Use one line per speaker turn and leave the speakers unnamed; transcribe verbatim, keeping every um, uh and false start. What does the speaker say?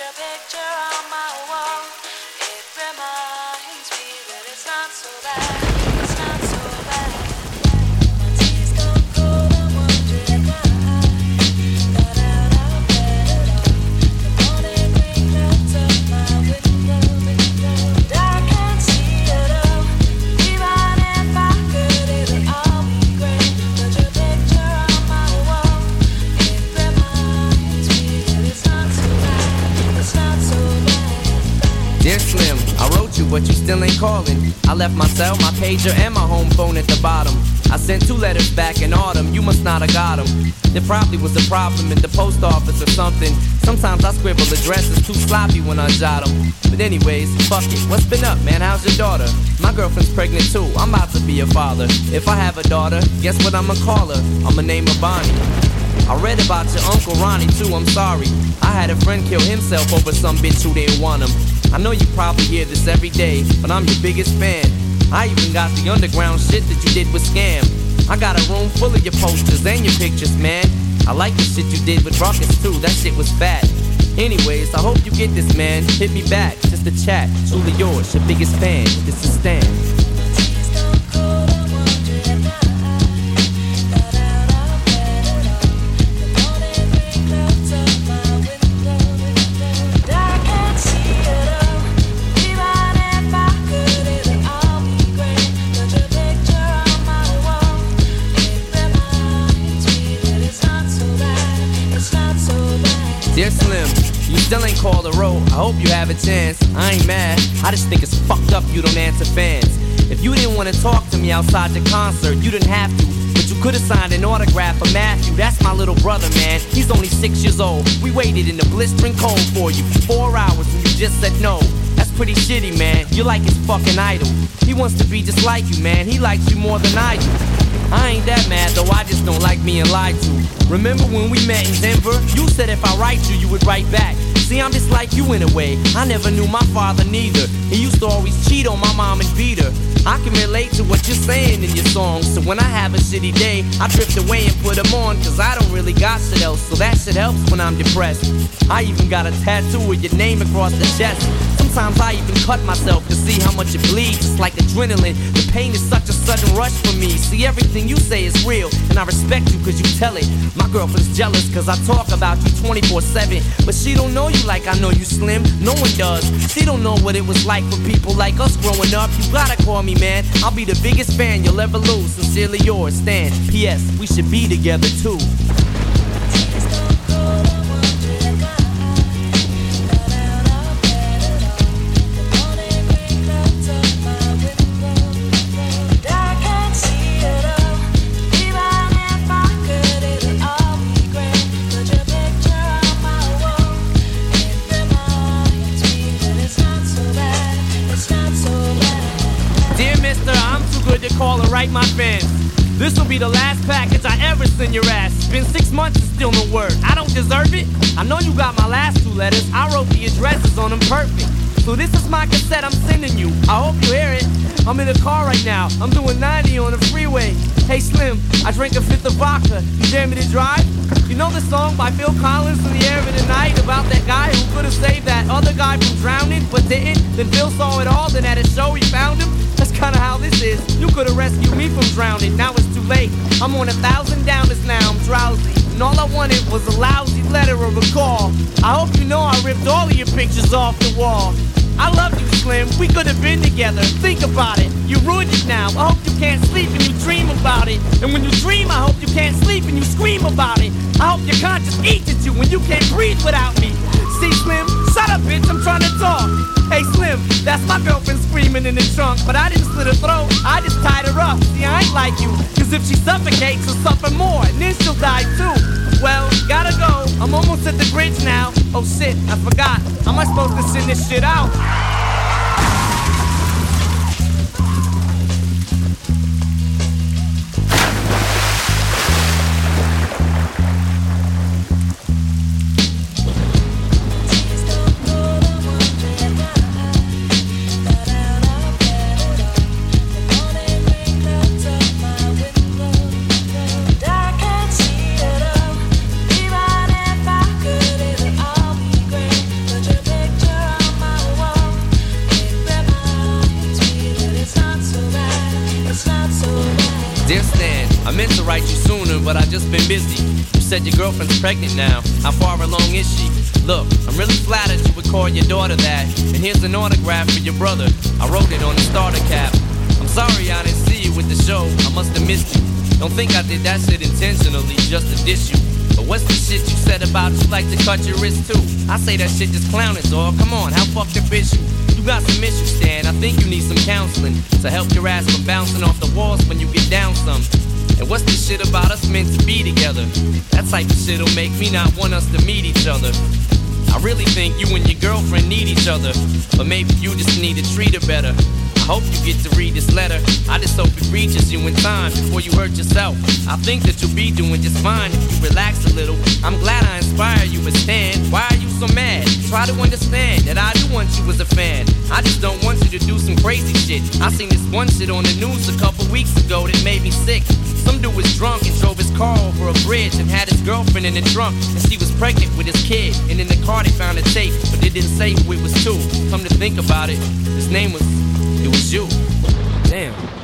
But you still ain't calling. I left my cell, my pager, and my home phone at the bottom. I sent two letters back in autumn, you must not have got them. There probably was a problem in the post office or something. Sometimes I scribble addresses too sloppy when I jot them. But anyways, fuck it, what's been up, man? How's your daughter? My girlfriend's pregnant too, I'm about to be a father. If I have a daughter, guess what I'ma call her? I'ma name her Bonnie. I read about your Uncle Ronnie too, I'm sorry. I had a friend kill himself over some bitch who didn't want him. I know you probably hear this every day, but I'm your biggest fan. I even got the underground shit that you did with Scam. I got a room full of your posters and your pictures, man. I like the shit you did with Ruckus too, that shit was fat. Anyways, I hope you get this, man. Hit me back, just a chat. Truly yours, your biggest fan. This is Stan. Dear Slim, you still ain't called a road. I hope you have a chance. I ain't mad, I just think it's fucked up you don't answer fans. If you didn't want to talk to me outside your concert, you didn't have to. But you could've signed an autograph for Matthew. That's my little brother, man. He's only six years old. We waited in the blistering cold for you for four hours and you just said no. That's pretty shitty, man. You're like his fucking idol. He wants to be just like you, man. He likes you more than I do. I ain't that mad though, I just don't like being lied to. Remember when we met in Denver? You said if I write you, you would write back. See, I'm just like you in a way. I never knew my father neither. He used to always cheat on my mom and beat her. I can relate to what you're saying in your songs. So when I have a shitty day, I drift away and put them on. Cause I don't really got shit else, so that shit helps when I'm depressed. I even got a tattoo with your name across the chest. Sometimes I even cut myself to see how much it bleeds. It's like adrenaline, the pain is such a sudden rush for me. See, everything you say is real, and I respect you cause you tell it. My girlfriend's jealous cause I talk about you twenty-four seven. But she don't know you like I know you, Slim. No one does. She don't know what it was like for people like us growing up. You gotta call me, man. I'll be the biggest fan you'll ever lose. Sincerely yours, Stan. P S. We should be together too. Call and write my fans. This will be the last package I ever send your ass. It's been six months and still no word. I don't deserve it. I know you got my last two letters. I wrote the addresses on them perfect. So this is my cassette I'm sending you. I hope you hear it. I'm in the car right now. I'm doing ninety on the freeway. Hey Slim, I drank a fifth of vodka. You dare me to drive? You know the song by Phil Collins, In the Air of the Night, about that guy who could have saved that other guy from drowning but didn't? Then Phil saw it all, then at a show he found him. That's kinda how this is. You could've rescued me from drowning, now it's too late. I'm on a thousand downers now, I'm drowsy. And all I wanted was a lousy letter or a call. I hope you know I ripped all of your pictures off the wall. I love you, Slim, we could've been together. Think about it, you ruined it now. I hope you can't sleep and you dream about it. And when you dream, I hope you can't sleep and you scream about it. I hope your conscience eats at you when you can't breathe without me. See, Slim, shut up, bitch, I'm trying to talk. Hey, Slim, that's my girlfriend screaming in the trunk. But I didn't slit her throat, I just tied her up. See, I ain't like you, cause if she suffocates, she'll suffer more, and then she'll die too. Well, gotta go, I'm almost at the bridge now. Oh shit, I forgot, how am I supposed to send this shit out?
But
I meant to write you sooner, but I just been busy. You said your girlfriend's pregnant now. How far along is she? Look, I'm really flattered you would call your daughter that. And here's an autograph for your brother. I wrote it on the starter cap. I'm sorry I didn't see you with the show. I must have missed you. Don't think I did that shit intentionally just to diss you. But what's the shit you said about you like to cut your wrist too? I say that shit just clowning, dawg. Come on, how fucked up is you? You got some issues, Stan. I think you need some counseling to help your ass from bouncing off the walls when you get down some. And what's the shit about us meant to be together? That type of shit'll make me not want us to meet each other. I really think you and your girlfriend need each other, but maybe you just need to treat her better. I hope you get to read this letter. I just hope it reaches you in time before you hurt yourself. I think that you'll be doing just fine if you relax a little. I'm glad I inspire you, but Stan, why are you so mad? Try to understand that I do want you as a fan. I just don't want you to do some crazy shit. I seen this one shit on the news a couple weeks ago that made me sick. Some dude was drunk and drove his car over a bridge and had his girlfriend in the trunk, and she was pregnant with his kid. And in the car they found a tape, but they didn't say who it was to. Come to think about it, his name was, it was you. Damn.